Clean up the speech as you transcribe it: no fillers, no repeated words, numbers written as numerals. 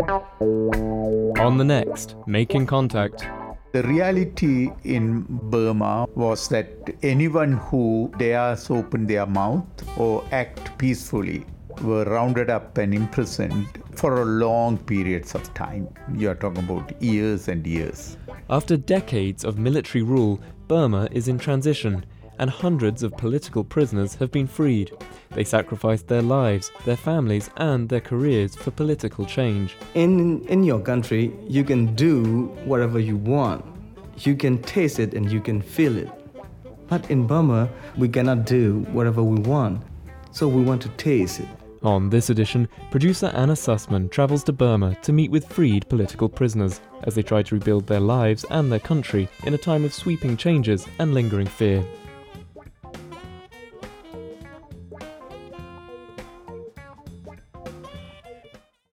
On the next, Making Contact. The reality in Burma was that anyone who dares open their mouth or act peacefully were rounded up and imprisoned for a long periods of time. You are talking about years and years. After decades of military rule, Burma is in transition, and hundreds of political prisoners have been freed. They sacrificed their lives, their families, and their careers for political change. In your country, you can do whatever you want. You can taste it and you can feel it. But in Burma, we cannot do whatever we want, so we want to taste it. On this edition, producer Anna Sussman travels to Burma to meet with freed political prisoners as they try to rebuild their lives and their country in a time of sweeping changes and lingering fear.